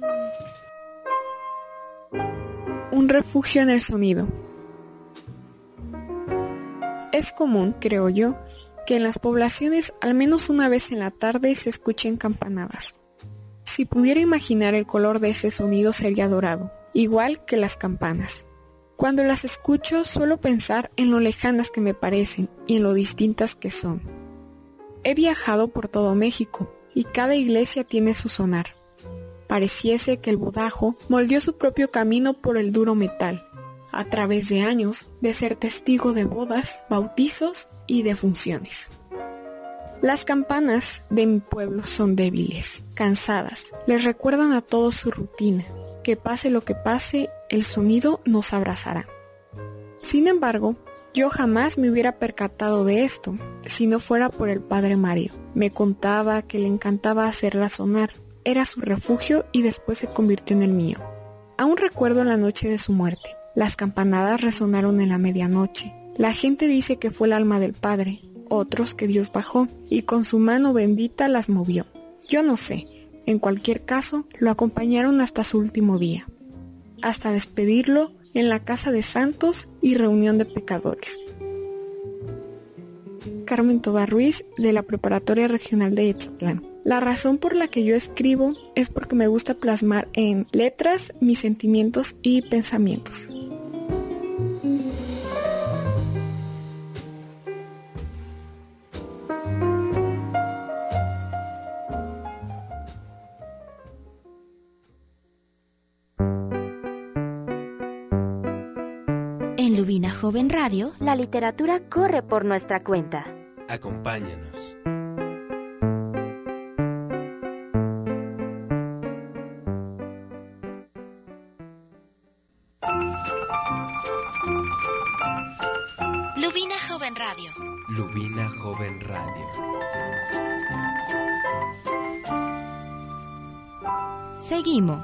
Un refugio en el sonido. Es común, creo yo, que en las poblaciones al menos una vez en la tarde se escuchen campanadas. Si pudiera imaginar el color de ese sonido sería dorado, igual que las campanas. Cuando las escucho suelo pensar en lo lejanas que me parecen y en lo distintas que son. He viajado por todo México y cada iglesia tiene su sonar. Pareciese que el bodajo moldeó su propio camino por el duro metal, a través de años de ser testigo de bodas, bautizos y defunciones. Las campanas de mi pueblo son débiles, cansadas, les recuerdan a todos su rutina, que pase lo que pase, el sonido nos abrazará. Sin embargo, yo jamás me hubiera percatado de esto, si no fuera por el padre Mario. Me contaba que le encantaba hacerla sonar, era su refugio y después se convirtió en el mío. Aún recuerdo la noche de su muerte. Las campanadas resonaron en la medianoche. La gente dice que fue el alma del padre, otros que Dios bajó y con su mano bendita las movió. Yo no sé, en cualquier caso, lo acompañaron hasta su último día, hasta despedirlo en la casa de santos y reunión de pecadores. Carmen Tobar Ruiz, de la Preparatoria Regional de Etzatlán. La razón por la que yo escribo es porque me gusta plasmar en letras mis sentimientos y pensamientos. En Lubina Joven Radio, la literatura corre por nuestra cuenta. Acompáñanos. Lubina Joven Radio. Lubina Joven Radio. Seguimos.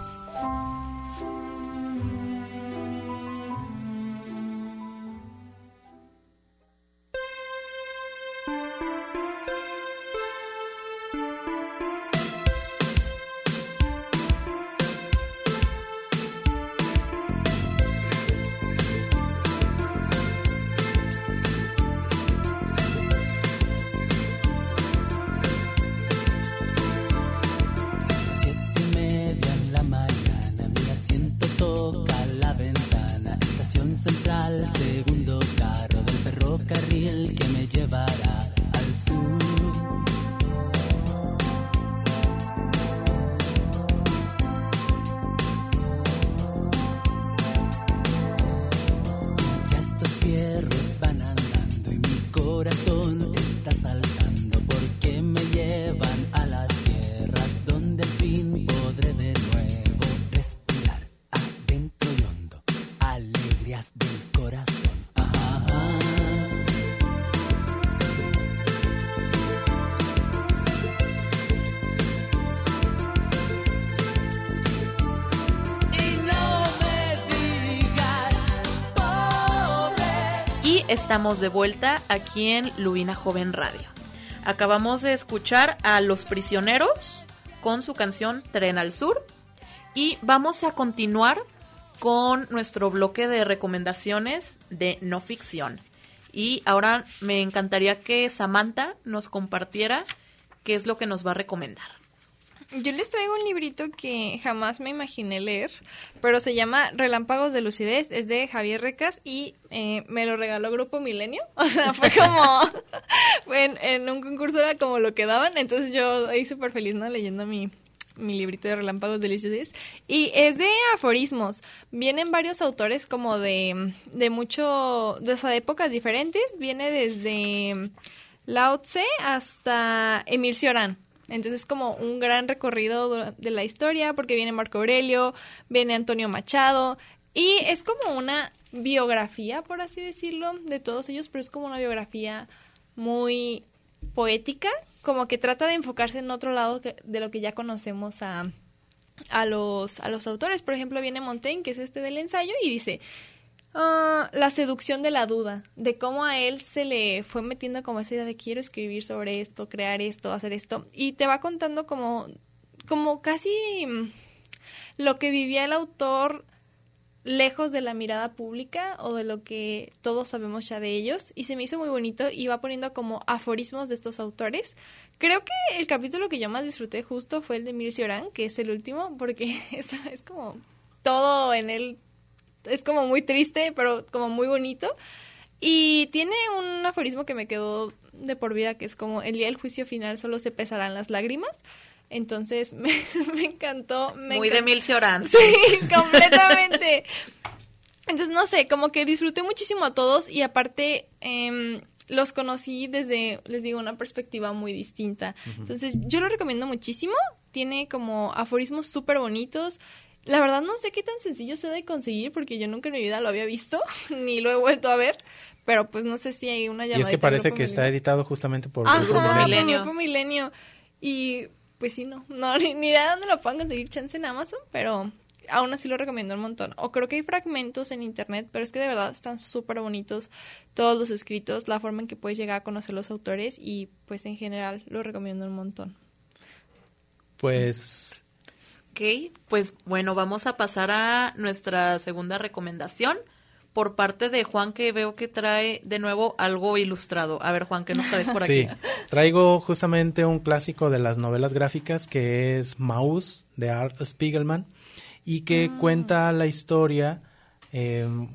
Segundo carro del ferrocarril que me llevará al sur. Ya estos fierros van andando y mi corazón está saltando porque me llevan a las tierras donde al fin podré de nuevo respirar adentro y hondo alegrías del corazón. Y estamos de vuelta aquí en Lubina Joven Radio. Acabamos de escuchar a Los Prisioneros con su canción Tren al Sur y vamos a continuar con nuestro bloque de recomendaciones de no ficción. Y ahora me encantaría que Samantha nos compartiera qué es lo que nos va a recomendar. Yo les traigo un librito que jamás me imaginé leer, pero se llama Relámpagos de Lucidez, es de Javier Recas y me lo regaló Grupo Milenio, o sea, fue como, en un concurso era como lo que daban, entonces yo ahí súper feliz, ¿no? Leyendo mi librito de Relámpagos de Lucidez, y es de aforismos, vienen varios autores como de épocas diferentes, viene desde Lao Tse hasta Emir Cioran. Entonces es como un gran recorrido de la historia porque viene Marco Aurelio, viene Antonio Machado y es como una biografía, por así decirlo, de todos ellos, pero es como una biografía muy poética, como que trata de enfocarse en otro lado de lo que ya conocemos a los autores. Por ejemplo, viene Montaigne, que es este del ensayo, y dice... la seducción de la duda, de cómo a él se le fue metiendo como esa idea de quiero escribir sobre esto, crear esto, hacer esto, y te va contando como casi lo que vivía el autor lejos de la mirada pública o de lo que todos sabemos ya de ellos, y se me hizo muy bonito y va poniendo como aforismos de estos autores. Creo que el capítulo que yo más disfruté justo fue el de Emir Cioran, que es el último, porque es como todo en él. Es como muy triste, pero como muy bonito. Y tiene un aforismo que me quedó de por vida, que es como, el día del juicio final solo se pesarán las lágrimas. Entonces, me encantó. Muy de Emil Cioran. Sí, completamente. Entonces, no sé, como que disfruté muchísimo a todos y aparte... los conocí desde, les digo, una perspectiva muy distinta. Entonces, yo lo recomiendo muchísimo. Tiene como aforismos súper bonitos. La verdad no sé qué tan sencillo sea de conseguir porque yo nunca en mi vida lo había visto, ni lo he vuelto a ver, pero pues no sé si hay una llamada. Y es que parece que está editado justamente por Grupo Milenio. Y pues sí, no ni idea de dónde lo puedan conseguir, chance en Amazon, pero aún así lo recomiendo un montón. O creo que hay fragmentos en internet, pero es que de verdad están súper bonitos todos los escritos, la forma en que puedes llegar a conocer los autores y pues en general lo recomiendo un montón. Pues... Ok, pues bueno, vamos a pasar a nuestra segunda recomendación por parte de Juan, que veo que trae de nuevo algo ilustrado. A ver, Juan, ¿qué nos traes por aquí? Sí, traigo justamente un clásico de las novelas gráficas que es Maus, de Art Spiegelman, y que cuenta la historia, en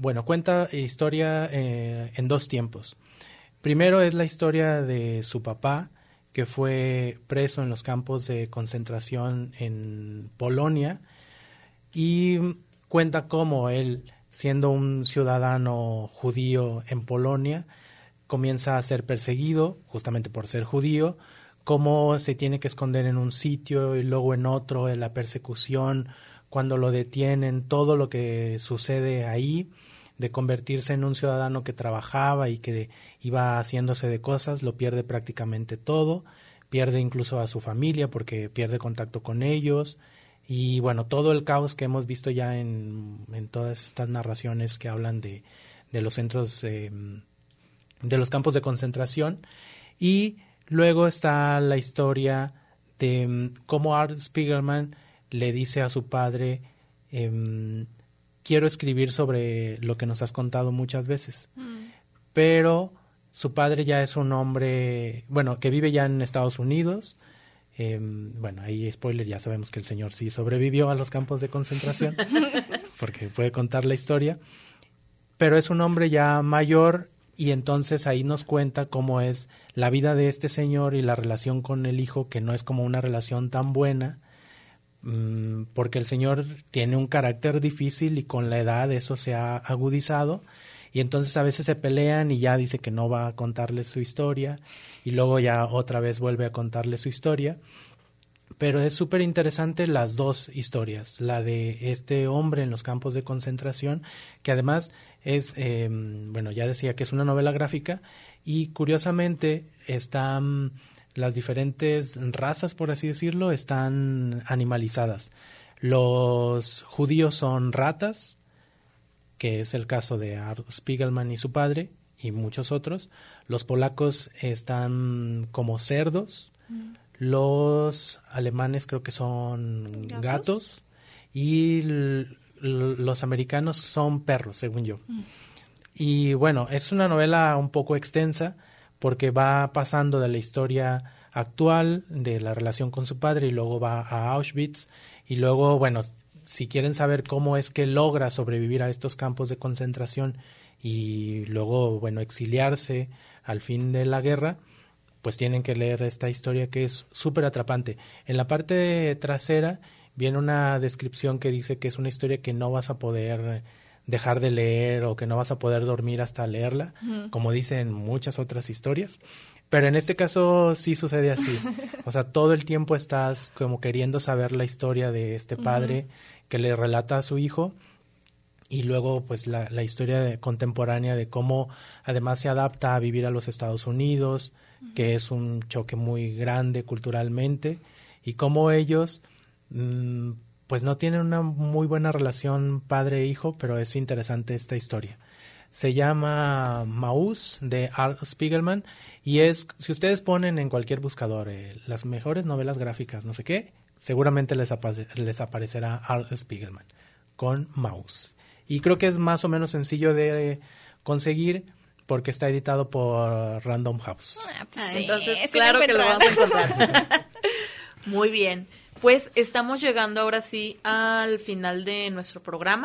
dos tiempos. Primero es la historia de su papá, que fue preso en los campos de concentración en Polonia, y cuenta cómo él siendo un ciudadano judío en Polonia, comienza a ser perseguido justamente por ser judío, cómo se tiene que esconder en un sitio y luego en otro, en la persecución, cuando lo detienen, todo lo que sucede ahí, de convertirse en un ciudadano que trabajaba y que iba haciéndose de cosas, lo pierde prácticamente todo, pierde incluso a su familia porque pierde contacto con ellos, y bueno, todo el caos que hemos visto ya en todas estas narraciones que hablan de los centros, de los campos de concentración. Y luego está la historia de cómo Art Spiegelman le dice a su padre, quiero escribir sobre lo que nos has contado muchas veces. Pero su padre ya es un hombre, bueno, que vive ya en Estados Unidos. Bueno, ahí spoiler, ya sabemos que el señor sí sobrevivió a los campos de concentración, porque puede contar la historia. Pero es un hombre ya mayor, y entonces ahí nos cuenta cómo es la vida de este señor y la relación con el hijo, que no es como una relación tan buena, porque el señor tiene un carácter difícil y con la edad eso se ha agudizado, y entonces a veces se pelean y ya dice que no va a contarles su historia y luego ya otra vez vuelve a contarles su historia. Pero es súper interesante las dos historias, la de este hombre en los campos de concentración, que además es, bueno, ya decía que es una novela gráfica, y curiosamente están las diferentes razas, por así decirlo, están animalizadas. Los judíos son ratas, que es el caso de Art Spiegelman y su padre, y muchos otros. Los polacos están como cerdos. Los alemanes creo que son gatos, y los americanos son perros, según yo. Y bueno, es una novela un poco extensa porque va pasando de la historia actual, de la relación con su padre, y luego va a Auschwitz, y luego, bueno, si quieren saber cómo es que logra sobrevivir a estos campos de concentración y luego, bueno, exiliarse al fin de la guerra, pues tienen que leer esta historia, que es súper atrapante. En la parte trasera viene una descripción que dice que es una historia que no vas a poder dejar de leer o que no vas a poder dormir hasta leerla, como dicen muchas otras historias. Pero en este caso sí sucede así. O sea, todo el tiempo estás como queriendo saber la historia de este padre que le relata a su hijo, y luego pues la historia contemporánea de cómo además se adapta a vivir a los Estados Unidos, que es un choque muy grande culturalmente, y cómo ellos pues no tienen una muy buena relación padre-hijo, pero es interesante esta historia. Se llama Maus, de Art Spiegelman, y es, si ustedes ponen en cualquier buscador las mejores novelas gráficas, no sé qué, seguramente les aparecerá Art Spiegelman con Maus. Y creo que es más o menos sencillo de conseguir porque está editado por Random House. Entonces, claro que lo vamos a encontrar. Muy bien. Pues estamos llegando ahora sí al final de nuestro programa.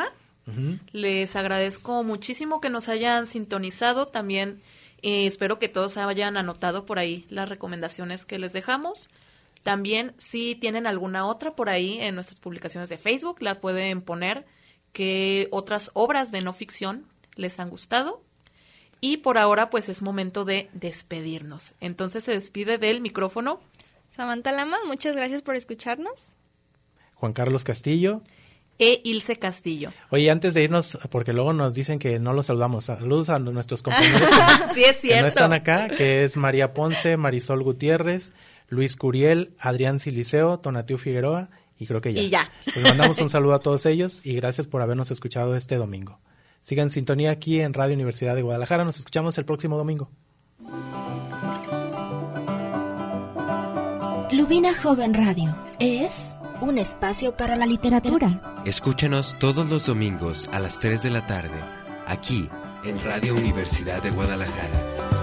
Les agradezco muchísimo que nos hayan sintonizado. También espero que todos hayan anotado por ahí las recomendaciones que les dejamos. También, si tienen alguna otra por ahí en nuestras publicaciones de Facebook, la pueden poner, que otras obras de no ficción les han gustado. Y por ahora, pues es momento de despedirnos. Entonces se despide del micrófono Samantha Lamas, muchas gracias por escucharnos. Juan Carlos Castillo. Ilse Castillo. Oye, antes de irnos, porque luego nos dicen que no los saludamos, saludos a nuestros compañeros sí, es cierto, que no están acá, que es María Ponce, Marisol Gutiérrez, Luis Curiel, Adrián Siliceo, Tonatiu Figueroa, y creo que ya. Y ya. Les mandamos un saludo a todos ellos y gracias por habernos escuchado este domingo. Sigan en sintonía aquí en Radio Universidad de Guadalajara. Nos escuchamos el próximo domingo. Lubina Joven Radio es un espacio para la literatura. Escúchanos todos los domingos a las 3 de la tarde, aquí en Radio Universidad de Guadalajara.